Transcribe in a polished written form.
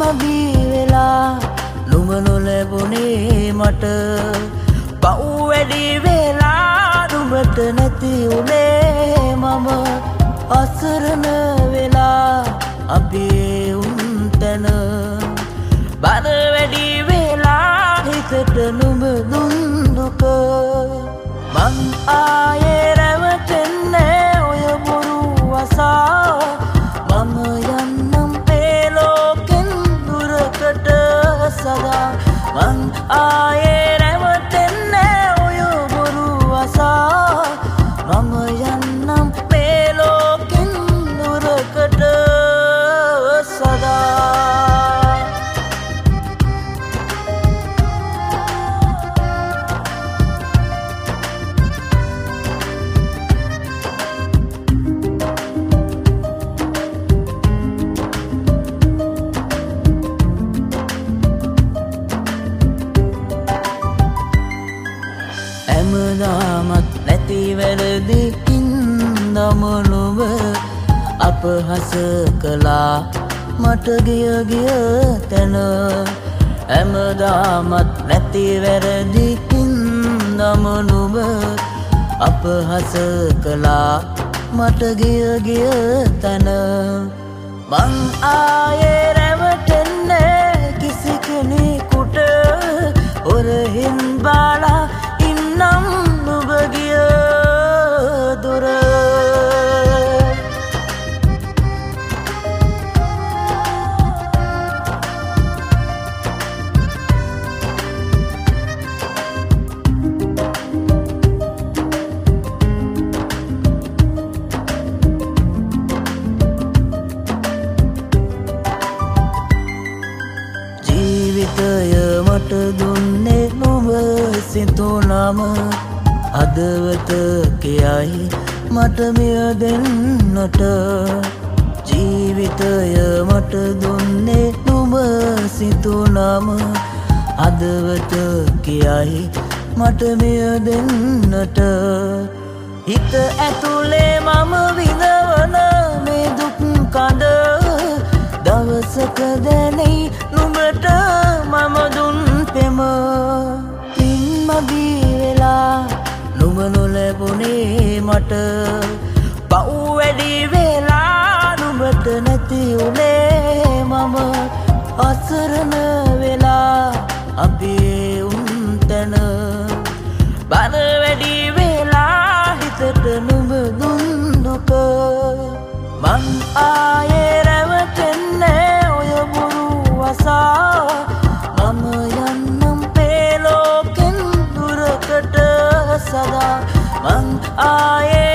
මගේ වෙලා නුඹ නොලැබුණේ මට පව් වැඩි වෙලා නුඹට නැති උනේ මම අසරණ වෙලා අපේ උන්තන බර වැඩි වෙලා හිතට නුඹ දුන් දුක මං ආයේ රැවටෙන්නේ ඔය බොරු වසා මම යන්නම් මේ ලෝකෙන් දුරකට සදා මං ආයේ රැවටෙන්නේ ඔය බොරු වසා මම යන්නම් මේ ලෝකෙන් දුරකට සදා හැමදාමත් නැති වැරදිකින් නමනුව අපහස කළා මට ගිය තැන හැමදාමත් නැති වැරදිකින් නමනුව අපහස කළා මට ගිය තැන මං ආයේ රැවටෙන්නේ කිසි කෙනෙකුට ඔරහින් බාලා ඉන්නම් නුඹ ගිය දුර ජීවිතය මට දුන්නේ නුඹ සිතුනම හදවත කියයි මට මෙය දෙන්නට ජීවිතය මට දුන්නේ නුඹ සිතුනම හදවත කියයි මට මෙය දෙන්නට හිත ඇතුලේ මම විඳවන මේ දුක් කඳ දවසක දැනෙයි නුඹට මම දුන් පෙම පින් මගේ වෙලා නුඹ නොලැබුණේ මට පව් වැඩි වෙලා නුඹට නැති උනේ මම අසරණ වෙලා අපේ උන්තන බර වැඩි වෙලා හිතට නුඹ දුන් දුක මං ආයේ රැවටෙන්නේ ඔය බොරු වසා මම යන්නම් මේ ලෝකෙන් දුරකට සදා මං ආයේ